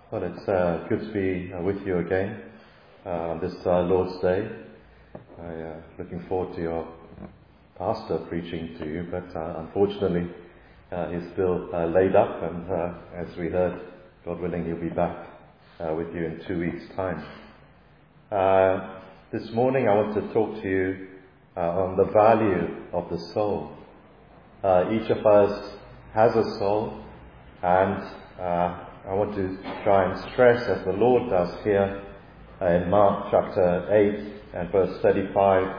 Well, it's good to be with you again on this Lord's Day. I'm looking forward to your pastor preaching to you, but unfortunately he's still laid up, and as we heard, God willing, he'll be back with you in 2 weeks' time. This morning I want to talk to you on the value of the soul. Each of us has a soul, and I want to try and stress, as the Lord does here in Mark chapter 8 and verse 36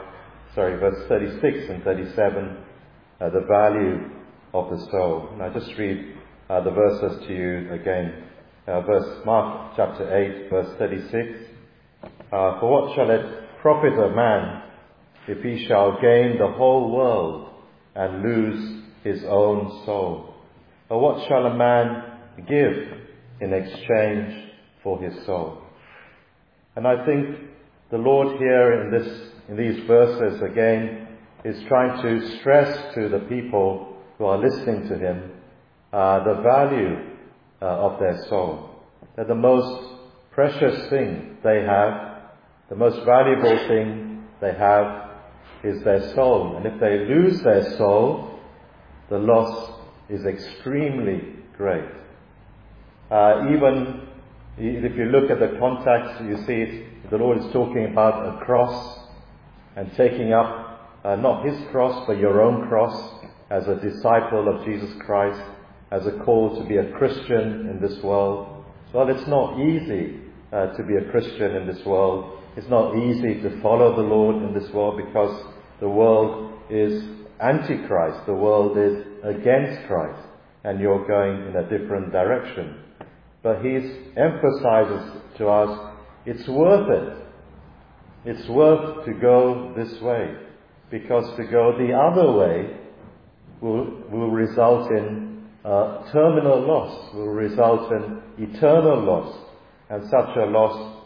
and 37, the value of the soul. And I just read the verses to you again. Mark chapter 8, verse 36. For what shall it profit a man if he shall gain the whole world and lose his own soul? Or what shall a man give in exchange for his soul? And I think the Lord here in these verses again is trying to stress to the people who are listening to him the value of their soul. That the most precious thing they have, the most valuable thing they have, is their soul. And if they lose their soul, the loss is extremely great. Even if you look at the context, you see the Lord is talking about a cross and taking up not his cross but your own cross as a disciple of Jesus Christ, as a call to be a Christian in this world. Well, it's not easy to be a Christian in this world. It's not easy to follow the Lord in this world because the world is anti-Christ. The world is against Christ, and you're going in a different direction. But he emphasizes to us, it's worth it. It's worth to go this way, because to go the other way will result in terminal loss, will result in eternal loss, and such a loss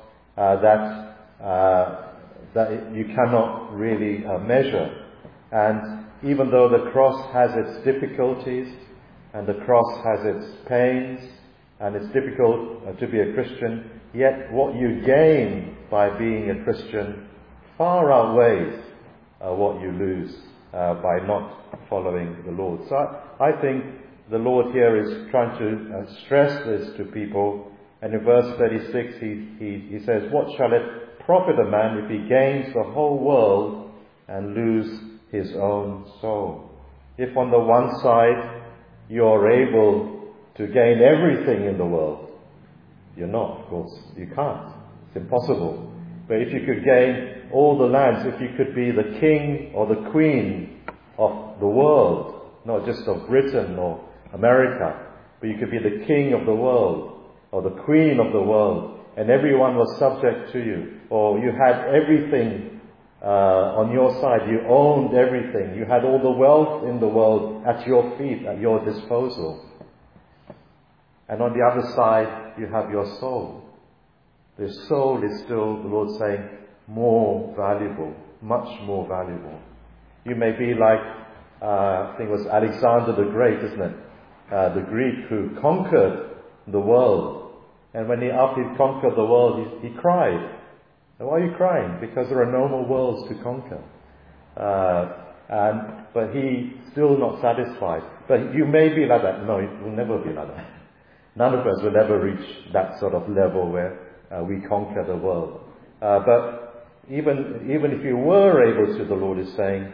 that you cannot really measure. And even though the cross has its difficulties, and the cross has its pains, and it's difficult to be a Christian, yet what you gain by being a Christian far outweighs what you lose by not following the Lord. So I think the Lord here is trying to stress this to people. And in verse 36 he says, what shall it profit a man if he gains the whole world and lose his own soul? If on the one side you're able to gain everything in the world, you're not, of course, you can't. It's impossible. But if you could gain all the lands, if you could be the king or the queen of the world, not just of Britain or America, but you could be the king of the world or the queen of the world, and everyone was subject to you, or you had everything on your side, you owned everything, you had all the wealth in the world at your feet, at your disposal. And on the other side, you have your soul. The soul is still, the Lord saying, more valuable, much more valuable. You may be like, I think it was Alexander the Great, isn't it? The Greek who conquered the world. And when after he conquered the world, he cried. And why are you crying? Because there are no more worlds to conquer. But he still not satisfied. But you may be like that. No, it will never be like that. None of us will ever reach that sort of level where we conquer the world. But even if you were able to, the Lord is saying,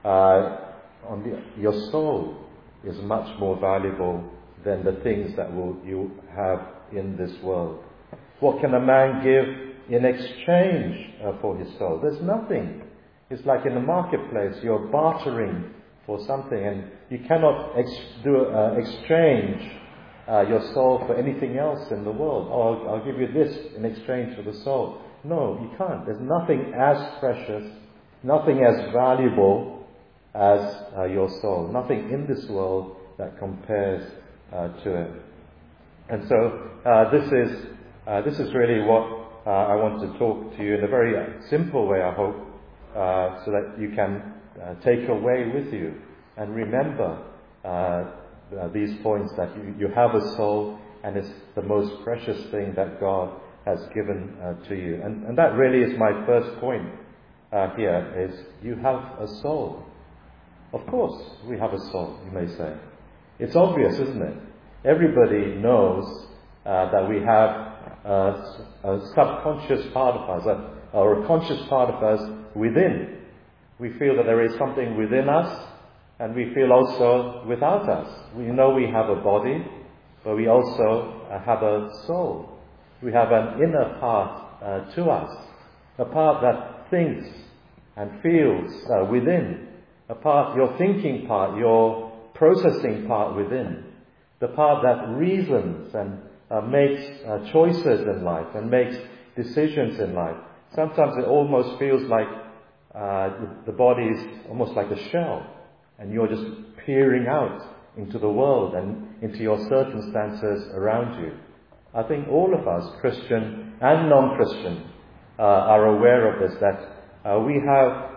your soul is much more valuable than the things that you have in this world. What can a man give in exchange for his soul? There's nothing. It's like in the marketplace, you're bartering for something, and you cannot exchange your soul for anything else in the world. Oh, I'll give you this in exchange for the soul. No, you can't. There's nothing as precious, nothing as valuable as your soul. Nothing in this world that compares to it. And so this is really what I want to talk to you in a very simple way, I hope, so that you can take away with you and remember these points, that you have a soul, and it's the most precious thing that God has given to you. And that really is my first point here, is you have a soul. Of course, we have a soul, you may say. It's obvious, isn't it? Everybody knows that we have a subconscious part of us, or a conscious part of us within. We feel that there is something within us, and we feel also without us. We know we have a body, but we also have a soul. We have an inner part to us, a part that thinks and feels within, a part, your thinking part, your processing part within, the part that reasons and makes choices in life and makes decisions in life. Sometimes it almost feels like the body is almost like a shell, and you're just peering out into the world and into your circumstances around you. I think all of us, Christian and non-Christian, are aware of this, that we have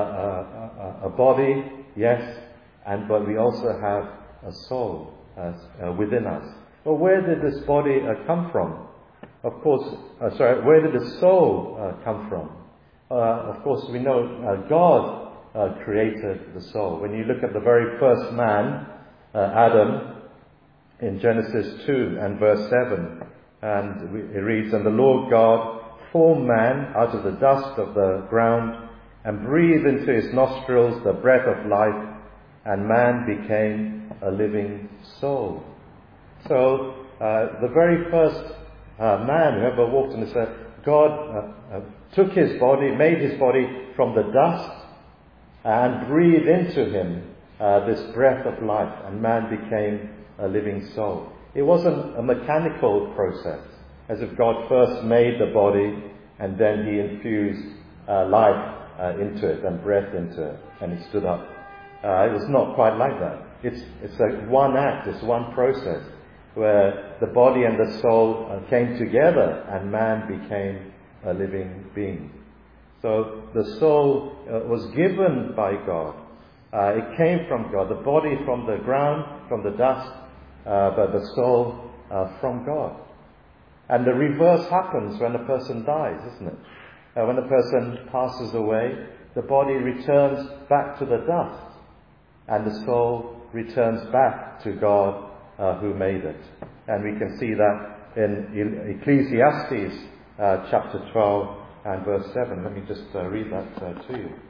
a body, yes, but we also have a soul within us. Well, where did this body come from? Of course, where did the soul come from? Of course, we know God created the soul. When you look at the very first man, Adam, in Genesis 2 and verse 7, and it reads, "And the Lord God formed man out of the dust of the ground, and breathed into his nostrils the breath of life, and man became a living soul." So, the very first man who ever walked on this earth, God took his body, made his body from the dust, and breathed into him this breath of life, and man became a living soul. It wasn't a mechanical process, as if God first made the body and then he infused life into it and breath into it, and it stood up. It was not quite like that. It's one act, it's one process, where the body and the soul came together and man became a living being. So the soul was given by God. It came from God. The body from the ground, from the dust, but the soul from God. And the reverse happens when a person dies, isn't it? When a person passes away, the body returns back to the dust, and the soul returns back to God who made it. And we can see that in Ecclesiastes chapter 12 and verse 7. Let me just read that to you.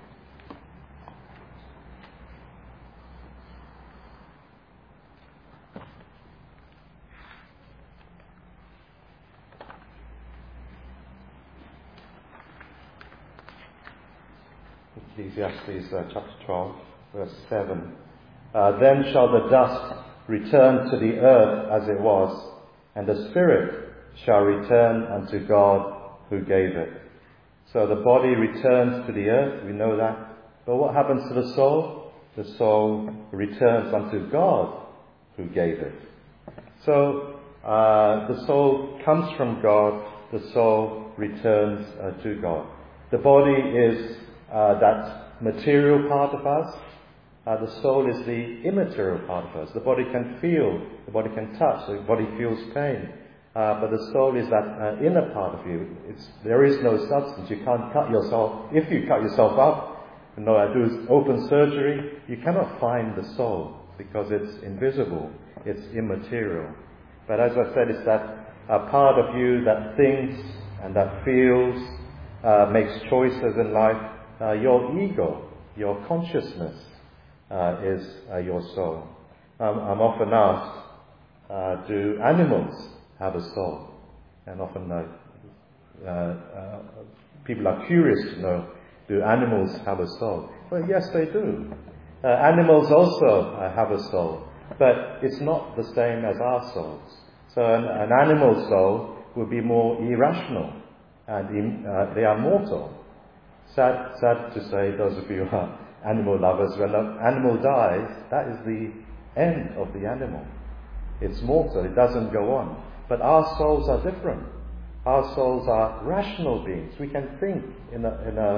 Ecclesiastes chapter 12, verse 7. "Then shall the dust return to the earth as it was, and the spirit shall return unto God who gave it." So the body returns to the earth, we know that. But what happens to the soul? The soul returns unto God who gave it. So the soul comes from God, the soul returns to God. The body is that material part of us. The soul is the immaterial part of us. The body can feel, the body can touch, the body feels pain. But the soul is that inner part of you. There is no substance. You can't cut yourself. If you cut yourself up, do open surgery, you cannot find the soul because it's invisible. It's immaterial. But as I said, it's that part of you that thinks and that feels, makes choices in life. Your ego, your consciousness is your soul. I'm often asked, do animals have a soul? And often people are curious to know, do animals have a soul? Well, yes, they do. Animals also have a soul, but it's not the same as our souls. So an animal soul would be more irrational, and they are mortal. Sad to say, those of you who are animal lovers, when an animal dies, that is the end of the animal. It's mortal, it doesn't go on. But our souls are different. Our souls are rational beings. We can think in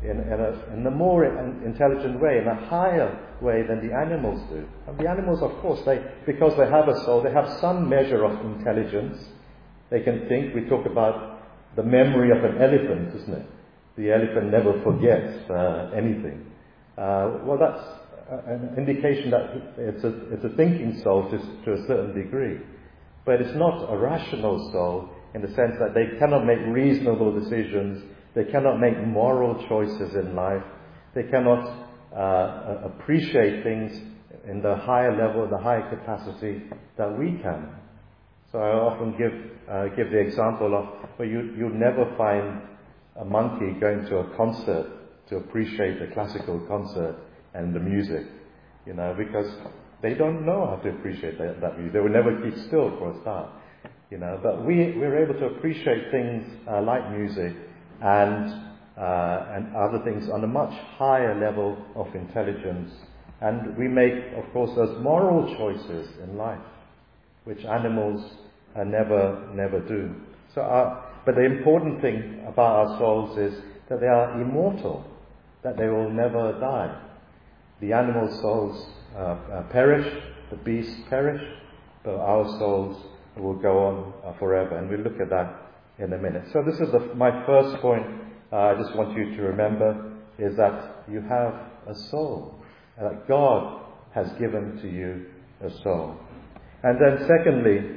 in a more intelligent way, in a higher way than the animals do. And the animals, of course, because they have a soul, they have some measure of intelligence. They can think. We talk about the memory of an elephant, isn't it? The elephant never forgets anything. Well, that's an indication that it's a thinking soul to a certain degree. But it's not a rational soul in the sense that they cannot make reasonable decisions. They cannot make moral choices in life. They cannot appreciate things in the higher level, the higher capacity that we can. So I often give the example of, well, you'll never find a monkey going to a concert to appreciate a classical concert and the music, because they don't know how to appreciate that music. They will never keep still for a start, But we're able to appreciate things like music and other things on a much higher level of intelligence. And we make, of course, those moral choices in life, which animals never do. But the important thing about our souls is that they are immortal, that they will never die. The animal souls perish, the beasts perish, but our souls will go on forever. And we'll look at that in a minute. So this is my first point. I just want you to remember is that you have a soul, that God has given to you a soul. And then secondly,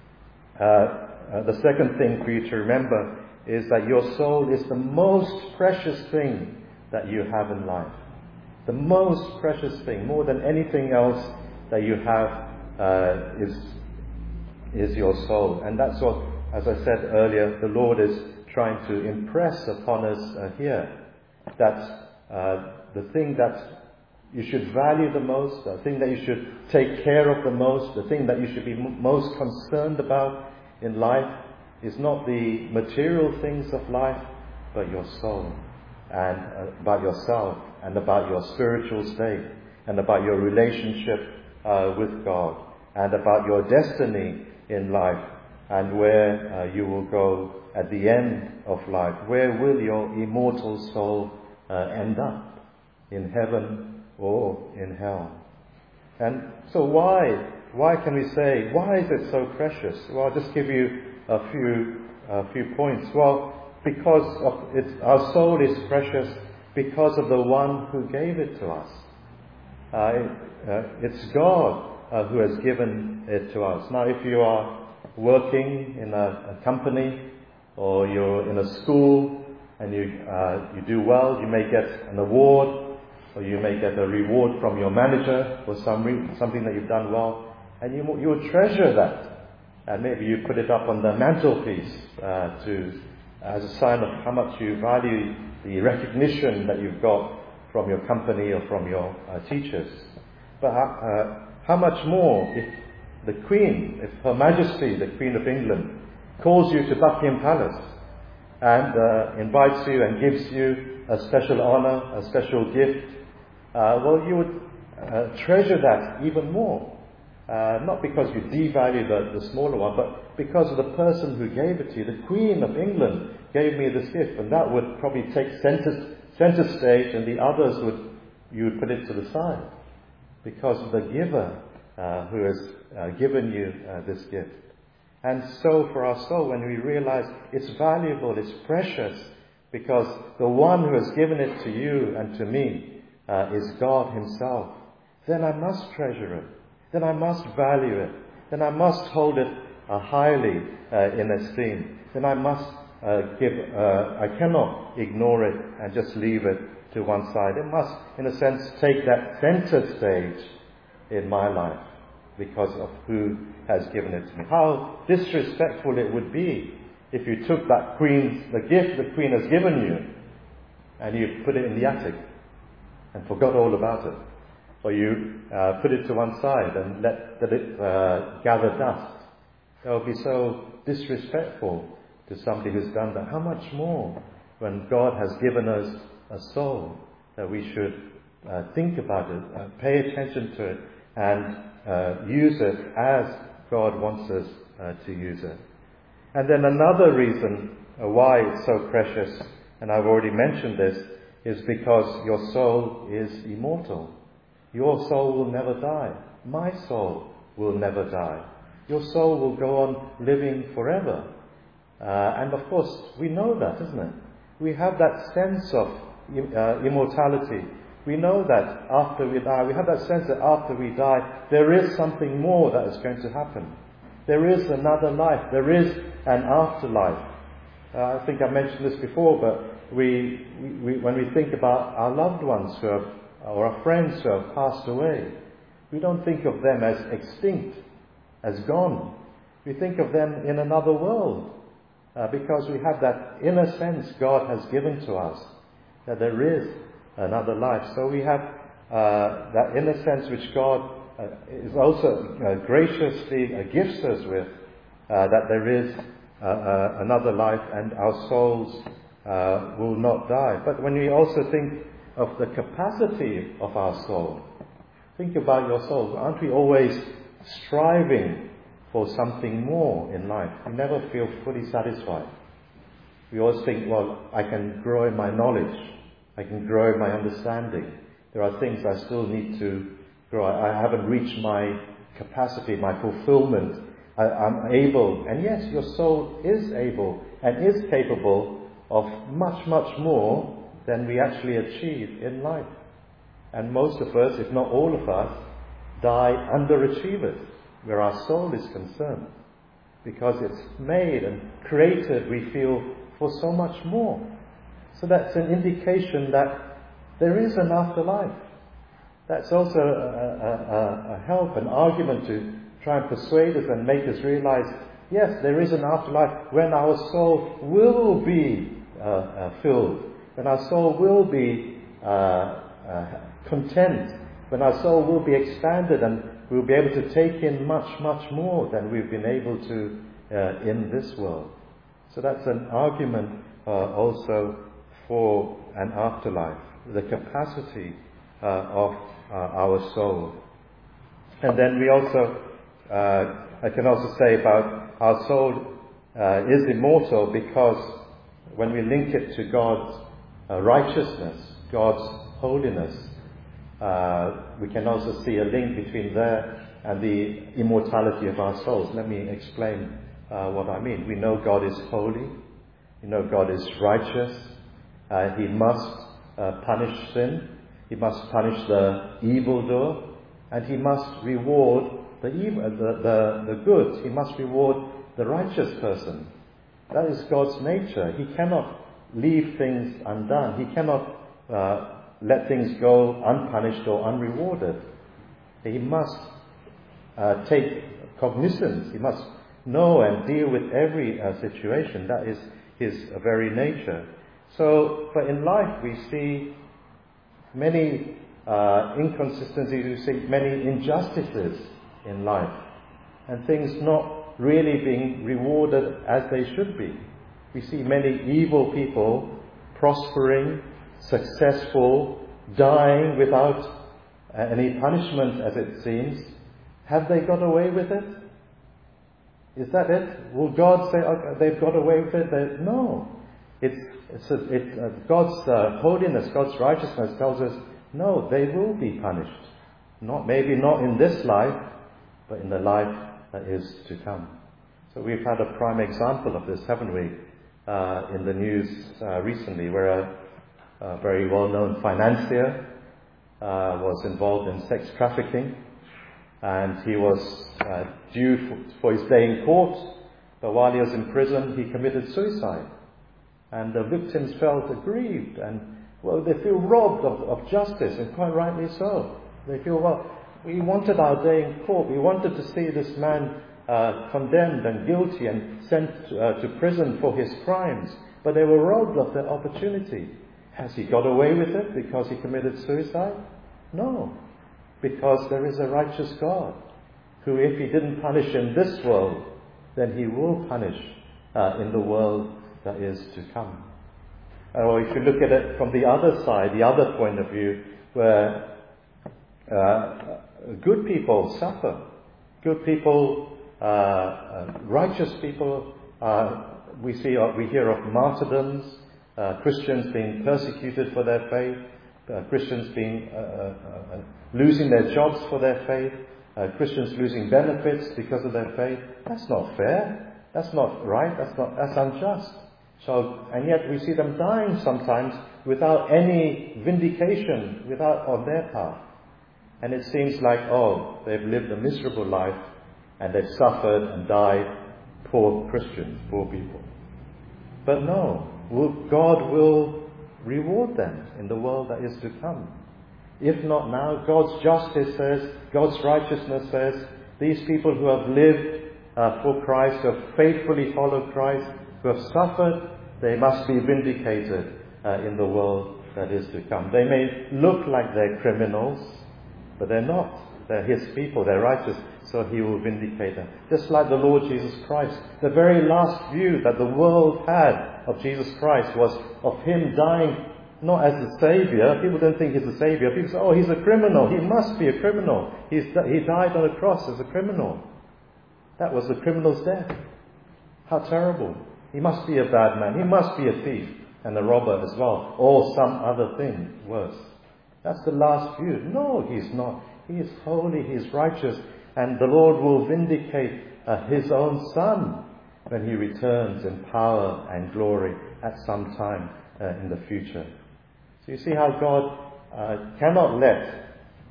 the second thing for you to remember is that your soul is the most precious thing that you have in life. The most precious thing, more than anything else that you have, is your soul. And that's what, as I said earlier, the Lord is trying to impress upon us here. That the thing that you should value the most, the thing that you should take care of the most, the thing that you should be most concerned about in life is not the material things of life, but your soul, and about yourself, and about your spiritual state, and about your relationship with God, and about your destiny in life, and where you will go at the end of life. Where will your immortal soul end up? In heaven or in hell? And so why can we say, why is it so precious? Well, I'll just give you a few points. Well, because our soul is precious because of the one who gave it to us. It's God who has given it to us. Now, if you are working in a company or you're in a school and you do well, you may get an award, or you may get a reward from your manager for something that you've done well. And you will treasure that. And maybe you put it up on the mantelpiece as a sign of how much you value the recognition that you've got from your company or from your teachers. But how much more if the Queen, if Her Majesty, the Queen of England, calls you to Buckingham Palace and invites you and gives you a special honour, a special gift, well, you would treasure that even more. Not because you devalue the smaller one, but because of the person who gave it to you. The Queen of England gave me this gift, and that would probably take center stage, and the others you would put it to the side because of the giver who has given you this gift. And so for our soul, when we realize it's valuable, it's precious, because the one who has given it to you and to me is God Himself, then I must treasure it. Then I must value it. Then I must hold it highly in esteem. Then I must I cannot ignore it and just leave it to one side. It must, in a sense, take that center stage in my life because of who has given it to me. How disrespectful it would be if you took the gift the Queen has given you, and you put it in the attic and forgot all about it. Or you put it to one side and let it gather dust. That would be so disrespectful to somebody who's done that. How much more when God has given us a soul, that we should think about it, pay attention to it, and use it as God wants us to use it. And then another reason why it's so precious, and I've already mentioned this, is because your soul is immortal. Your soul will never die. My soul will never die. Your soul will go on living forever. And of course, we know that, isn't it? We have that sense of immortality. We know that after we die, we have that sense that after we die, there is something more that is going to happen. There is another life. There is an afterlife. I think I mentioned this before, but when we think about our loved ones or our friends who have passed away, we don't think of them as extinct, as gone. We think of them in another world, because we have that inner sense God has given to us, that there is another life. So we have that inner sense which God is also graciously gifts us with, that there is another life and our souls will not die. But when we also think of the capacity of our soul, think about your soul. Aren't we always striving for something more in life? We never feel fully satisfied. We always think, well, I can grow in my knowledge. I can grow in my understanding. There are things I still need to grow. I haven't reached my capacity, my fulfillment. I'm able. And yes, your soul is able and is capable of much, much more than we actually achieve in life. And most of us, if not all of us, die underachievers where our soul is concerned. Because it's made and created, we feel, for so much more. So that's an indication that there is an afterlife. That's also a help, an argument to try and persuade us and make us realize, yes, there is an afterlife when our soul will be filled, when our soul will be content, when our soul will be expanded and we'll be able to take in much, much more than we've been able to in this world. So that's an argument also for an afterlife, the capacity of our soul. And then we also, I can also say about our soul is immortal because when we link it to God's righteousness, God's holiness, we can also see a link between there and the immortality of our souls. Let me explain what I mean. We know God is holy. We know God is righteous. He must punish sin. He must punish the evildoer. And He must reward the good. He must reward the righteous person. That is God's nature. He cannot leave things undone. He cannot let things go unpunished or unrewarded. He must take cognizance. He must know and deal with every situation. That is His very nature. So, but in life we see many inconsistencies, we see many injustices in life, and things not really being rewarded as they should be. We see many evil people prospering, successful, dying without any punishment, as it seems. Have they got away with it? Is that it? Will God say, okay, they've got away with it? No. God's holiness, God's righteousness tells us, no, they will be punished. Maybe not in this life, but in the life that is to come. So we've had a prime example of this, haven't we, in the news recently, where a very well-known financier was involved in sex trafficking, and he was due for his day in court, but while he was in prison, he committed suicide. And the victims felt aggrieved, and well, they feel robbed of justice, and quite rightly so. They feel, well, we wanted our day in court. We wanted to see this man condemned and guilty and sent to prison for his crimes, but they were robbed of that opportunity. Has he got away with it because he committed suicide? No, because there is a righteous God who, if He didn't punish in this world, then He will punish in the world that is to come. Or if you look at it from the other side, the other point of view, where good people suffer, good people, righteous people, we hear of martyrdoms, Christians being persecuted for their faith, Christians being losing their jobs for their faith, Christians losing benefits because of their faith. That's not fair. That's not right. That's unjust. So, and yet we see them dying sometimes without any vindication on their part. And it seems like, they've lived a miserable life and they've suffered and died. Poor Christians, poor people. But no, God will reward them in the world that is to come. If not now, God's justice says, God's righteousness says, these people who have lived for Christ, who have faithfully followed Christ, who have suffered, they must be vindicated in the world that is to come. They may look like they're criminals, but they're not. They're His people, they're righteous, so He will vindicate them. Just like the Lord Jesus Christ. The very last view that the world had of Jesus Christ was of Him dying not as the Saviour. People don't think He's the Saviour. People say, He's a criminal. He must be a criminal. He died on a cross as a criminal. That was the criminal's death. How terrible. He must be a bad man. He must be a thief and a robber as well. Or some other thing worse. That's the last view. No, He's not. He is holy. He is righteous. And the Lord will vindicate His own Son when He returns in power and glory at some time in the future. So you see how God cannot let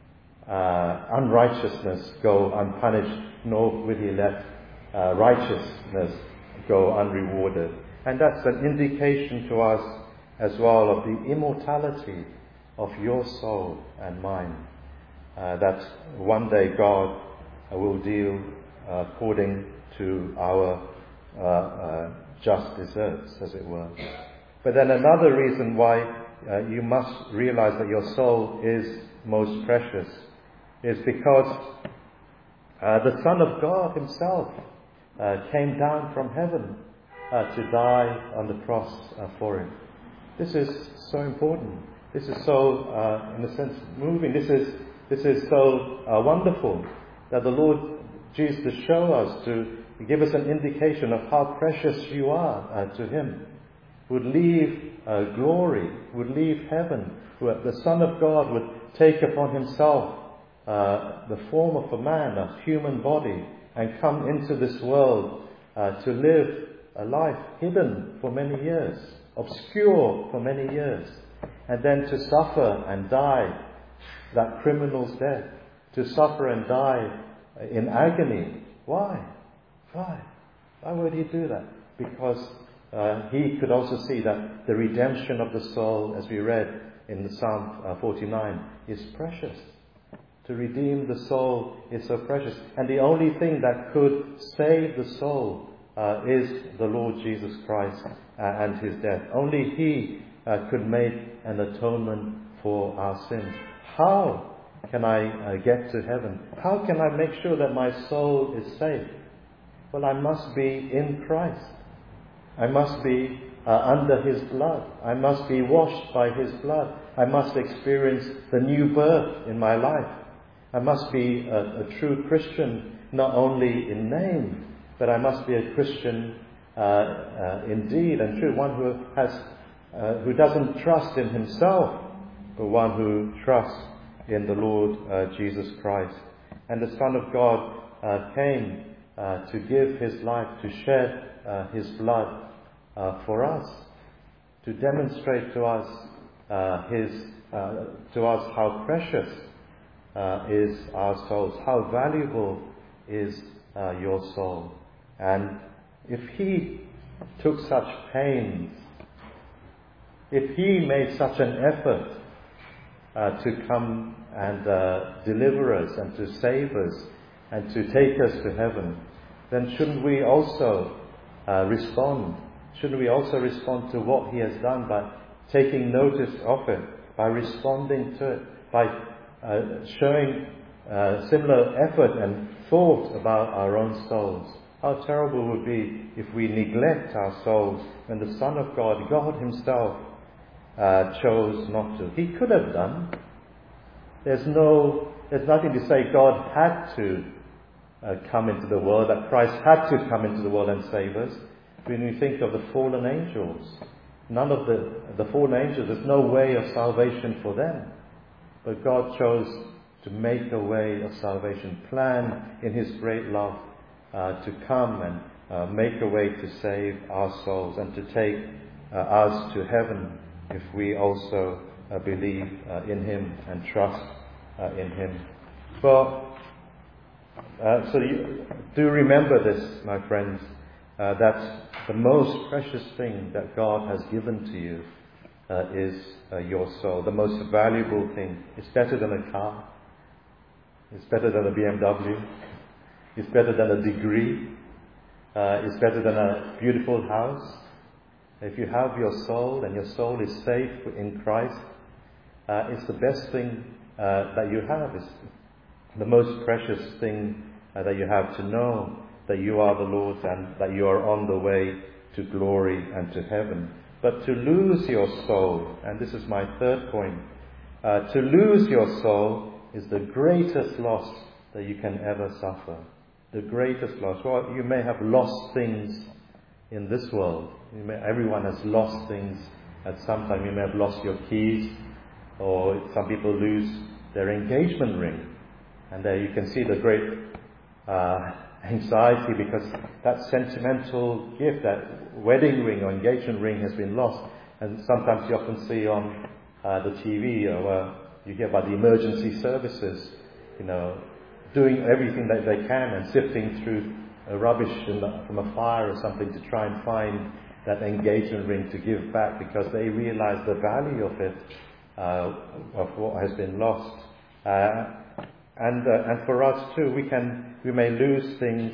unrighteousness go unpunished, nor will He let righteousness go unrewarded. And that's an indication to us as well of the immortality of your soul and mine. That one day God will deal according to our just deserts, as it were. But then another reason why you must realize that your soul is most precious is because the Son of God Himself came down from heaven to die on the cross for it. This is so important. This is so, in a sense, moving. This is so wonderful that the Lord Jesus to show us, to give us an indication of how precious you are to Him, would leave glory, would leave heaven, the Son of God would take upon Himself the form of a man, a human body, and come into this world to live a life hidden for many years, obscure for many years, and then to suffer and die that criminal's death, to suffer and die in agony. Why? Why would He do that? Because He could also see that the redemption of the soul, as we read in the Psalm 49, is precious. To redeem the soul is so precious. And the only thing that could save the soul is the Lord Jesus Christ and His death. Only He could make an atonement for our sins. How can I get to heaven? How can I make sure that my soul is safe? Well, I must be in Christ. I must be under His blood. I must be washed by His blood. I must experience the new birth in my life. I must be a true Christian, not only in name, but I must be a Christian in deed and true. One who doesn't trust in himself, but one who trusts in the Lord Jesus Christ. And the Son of God came to give His life, to shed His blood for us, to demonstrate to us how precious is our souls, how valuable is your soul. And if He took such pains, if He made such an effort to come and deliver us and to save us and to take us to heaven, then shouldn't we also respond? Shouldn't we also respond to what He has done by taking notice of it, by responding to it, by showing similar effort and thought about our own souls? How terrible it would be if we neglect our souls when the Son of God, God Himself, chose not to. He could have done. There's nothing to say God had to come into the world, that Christ had to come into the world and save us. When we think of the fallen angels, None of the fallen angels, there's no way of salvation for them. But God chose to make a way of salvation, plan in His great love to come and make a way to save our souls and to take us to heaven if we also believe in Him and trust in Him. Well, so you do remember this, my friends, that the most precious thing that God has given to you is your soul. The most valuable thing. It's better than a car. It's better than a BMW. It's better than a degree. It's better than a beautiful house. If you have your soul and your soul is safe in Christ, it's the best thing that you have. It's the most precious thing that you have, to know that you are the Lord's and that you are on the way to glory and to heaven. But to lose your soul, and this is my third point, to lose your soul is the greatest loss that you can ever suffer. The greatest loss. Well, you may have lost things in this world. Everyone has lost things at some time. You may have lost your keys, or some people lose their engagement ring. And there you can see the great anxiety, because that sentimental gift, that wedding ring or engagement ring, has been lost. And sometimes you often see on the TV, or you hear about the emergency services, doing everything that they can and sifting through rubbish from a fire or something to try and find that engagement ring to give back, because they realize the value of it, of what has been lost. And for us too, we may lose things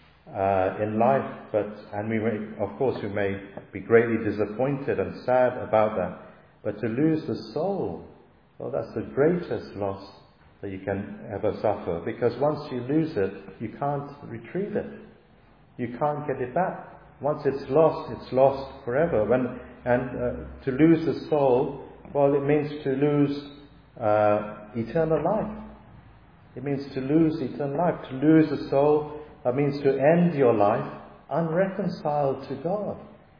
in life, and we may be greatly disappointed and sad about that. But to lose the soul, well, that's the greatest loss that you can ever suffer, because once you lose it, you can't retrieve it. You can't get it back. Once it's lost forever. To lose the soul, well, it means to lose eternal life. It means to lose eternal life. To lose the soul means to end your life unreconciled to God.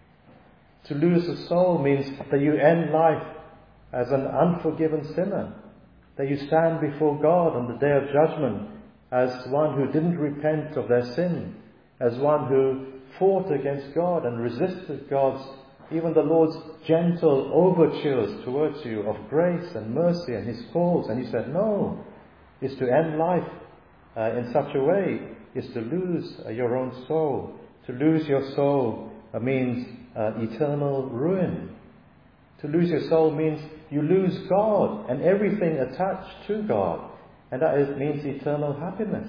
To lose the soul means that you end life as an unforgiven sinner. That you stand before God on the day of judgment as one who didn't repent of their sin, as one who fought against God and resisted even the Lord's gentle overtures towards you of grace and mercy and His calls. And you said, no. Is to end life in such a way is to lose your own soul. To lose your soul means eternal ruin. To lose your soul means you lose God and everything attached to God. And that means eternal happiness.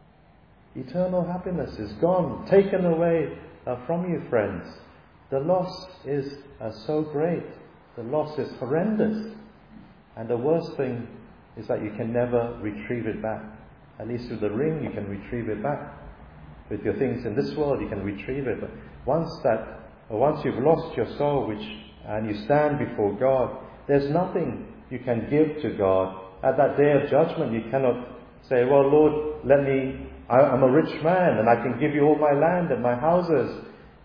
Eternal happiness is gone, taken away from you, friends. The loss is so great. The loss is horrendous. And the worst thing is that you can never retrieve it back. At least with the ring, you can retrieve it back. With your things in this world, you can retrieve it. But once you've lost your soul, and you stand before God, there's nothing you can give to God. At that day of judgment, you cannot say, well, Lord, I'm a rich man and I can give you all my land and my houses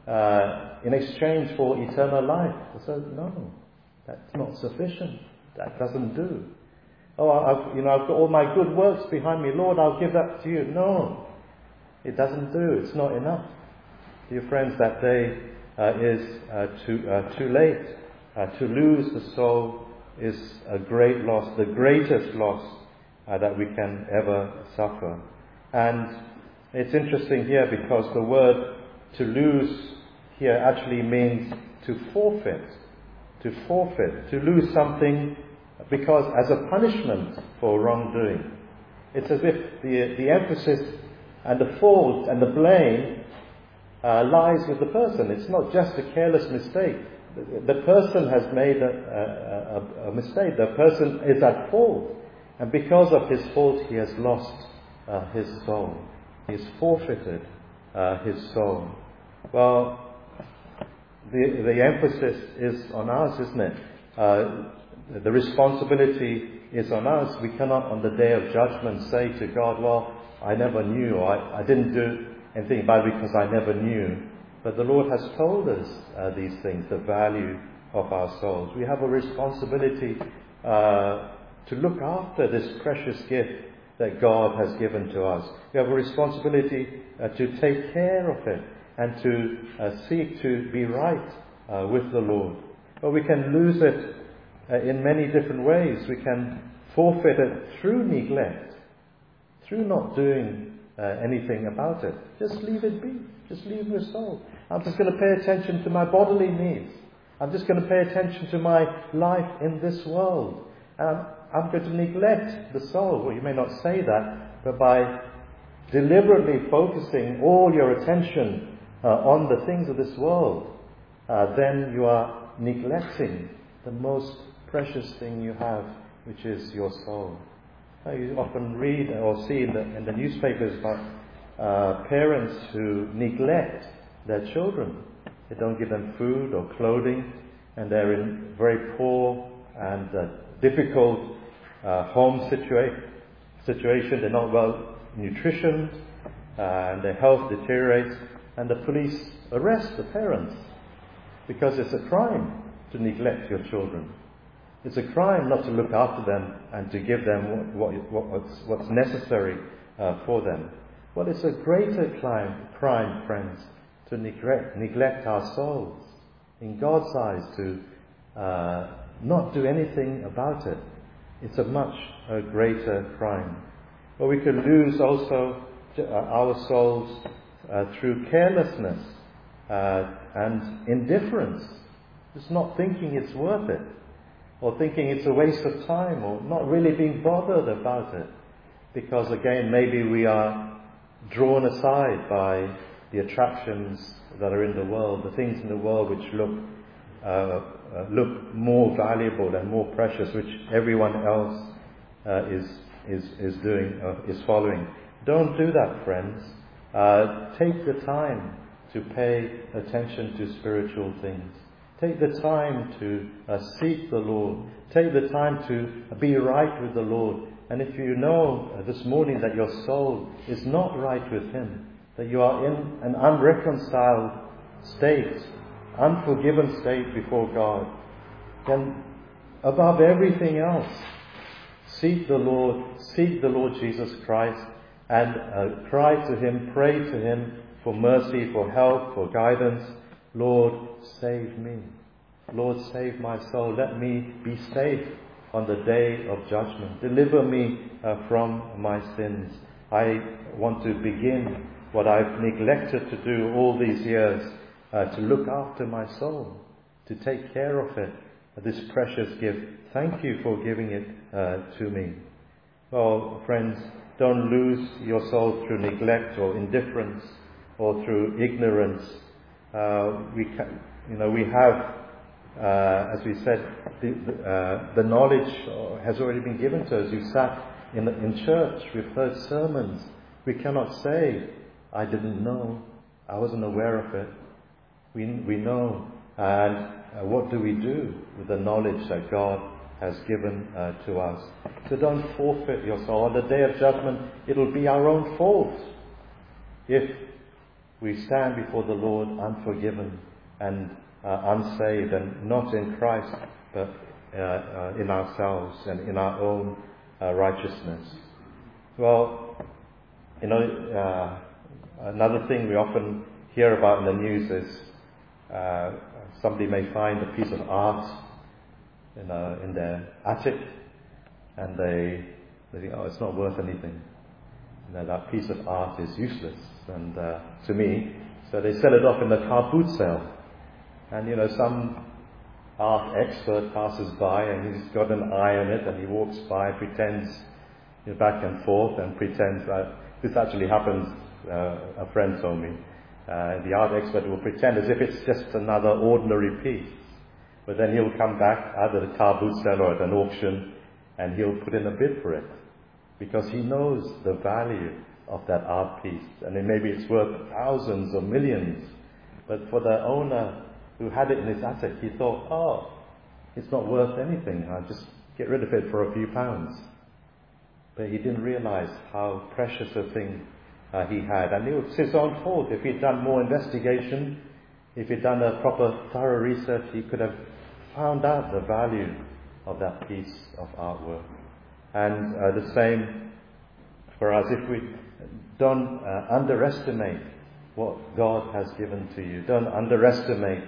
in exchange for eternal life. So, no, that's not sufficient. That doesn't do. Oh, I've got all my good works behind me. Lord, I'll give that to you. No, it doesn't do. It's not enough. Dear friends, that day is too late. To lose the soul is a great loss, the greatest loss that we can ever suffer. And it's interesting here because the word to lose here actually means to forfeit. To forfeit. To lose something because as a punishment for wrongdoing. It's as if the emphasis and the fault and the blame lies with the person. It's not just a careless mistake. The person has made a mistake. The person is at fault. And because of his fault, he has lost his soul. He has forfeited his soul. Well, the emphasis is on us, isn't it? The responsibility is on us. We cannot on the day of judgment say to God, well, I never knew, or I didn't do anything about it because I never knew. But the Lord has told us these things, the value of our souls. We have a responsibility to look after this precious gift that God has given to us. We have a responsibility to take care of it and to seek to be right with the Lord. But we can lose it in many different ways. We can forfeit it through neglect, through not doing anything about it. Just leave it be. Just leave your soul. I'm just going to pay attention to my bodily needs. I'm just going to pay attention to my life in this world. I'm going to neglect the soul. Well, you may not say that, but by deliberately focusing all your attention on the things of this world, then you are neglecting the most precious thing you have, which is your soul. You often read or see in the newspapers about parents who neglect their children. They don't give them food or clothing, and they're in very poor and difficult home situation. They're not well nutritioned, and their health deteriorates, and the police arrest the parents because it's a crime to neglect your children. It's a crime not to look after them and to give them what's necessary for them. Well, it's a greater crime, friends, to neglect our souls. In God's eyes, to not do anything about it. It's a much greater crime. But we can lose also our souls through carelessness and indifference. Just not thinking it's worth it, or thinking it's a waste of time, or not really being bothered about it. Because again, maybe we are drawn aside by the attractions that are in the world, the things in the world which look more valuable and more precious, which everyone else is following. Don't do that, friends. Take the time to pay attention to spiritual things. Take the time to seek the Lord. Take the time to be right with the Lord. And if you know this morning that your soul is not right with Him, that you are in an unreconciled state, unforgiven state before God, then above everything else, seek the Lord Jesus Christ, and cry to Him, pray to Him for mercy, for help, for guidance. Lord, save me. Lord, save my soul. Let me be safe on the day of judgment. Deliver me from my sins. I want to begin what I've neglected to do all these years, to look after my soul, to take care of it, this precious gift. Thank you for giving it to me. Well, friends, don't lose your soul through neglect or indifference or through ignorance. We have, as we said, the knowledge has already been given to us. You sat in church, we've heard sermons. We cannot say, I didn't know, I wasn't aware of it. We know. And what do we do with the knowledge that God has given to us? So don't forfeit your soul. On the day of judgment, it'll be our own fault if we stand before the Lord unforgiven and unsaved, and not in Christ, but in ourselves and in our own righteousness. Well, another thing we often hear about in the news is somebody may find a piece of art in their attic, and they think, oh, it's not worth anything. That piece of art is useless, and to me, so they sell it off in the car boot sale. And some art expert passes by, and he's got an eye on it, and he walks by, pretends back and forth, and pretends that this actually happens. A friend told me. The art expert will pretend as if it's just another ordinary piece. But then he'll come back either at a car boot sale or at an auction, and he'll put in a bid for it. Because he knows the value of that art piece. And then maybe it's worth thousands or millions. But for the owner who had it in his attic, he thought, oh, it's not worth anything. I'll just get rid of it for a few pounds. But he didn't realize how precious a thing he had. And it was his own fault. If he'd done more investigation, if he'd done a proper thorough research, he could have found out the value of that piece of artwork. And the same for us. If we don't underestimate what God has given to you, don't underestimate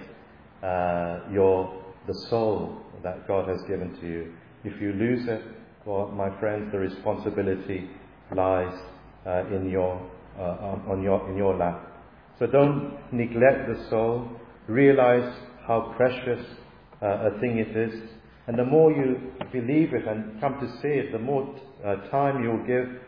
the soul that God has given to you. If you lose it, well, my friends, the responsibility lies in your lap. So don't neglect the soul. Realize how precious a thing it is. And the more you believe it and come to see it, the more time you'll give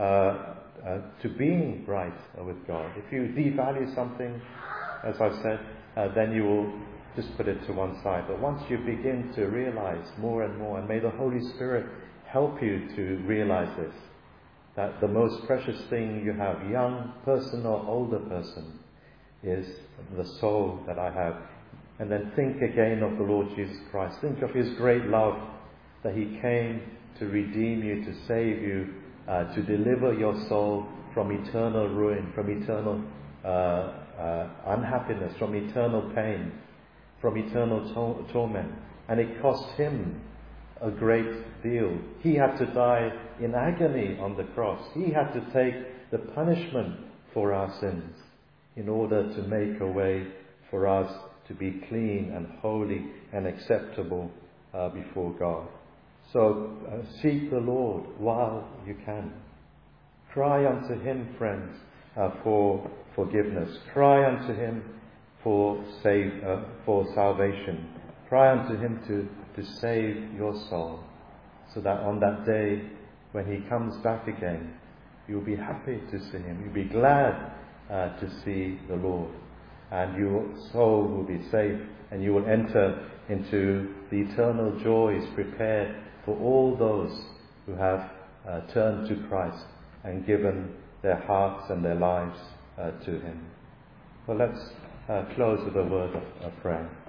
to being right with God. If you devalue something, as I've said, then you will just put it to one side. But once you begin to realize more and more, and may the Holy Spirit help you to realize this, that the most precious thing you have, young person or older person, is the soul that I have. And then think again of the Lord Jesus Christ. Think of His great love, that He came to redeem you, to save you, to deliver your soul from eternal ruin, from eternal unhappiness, from eternal pain, from eternal torment. And it cost Him a great deal. He had to die in agony on the cross. He had to take the punishment for our sins in order to make a way for us to be clean and holy and acceptable before God. So seek the Lord while you can. Cry unto Him, friends, for forgiveness. Cry unto Him for salvation. Cry unto Him to save your soul, so that on that day when He comes back again, you'll be happy to see Him. You'll be glad to see the Lord. And your soul will be safe, and you will enter into the eternal joys prepared for all those who have turned to Christ and given their hearts and their lives to Him. Well, let's close with a word of prayer.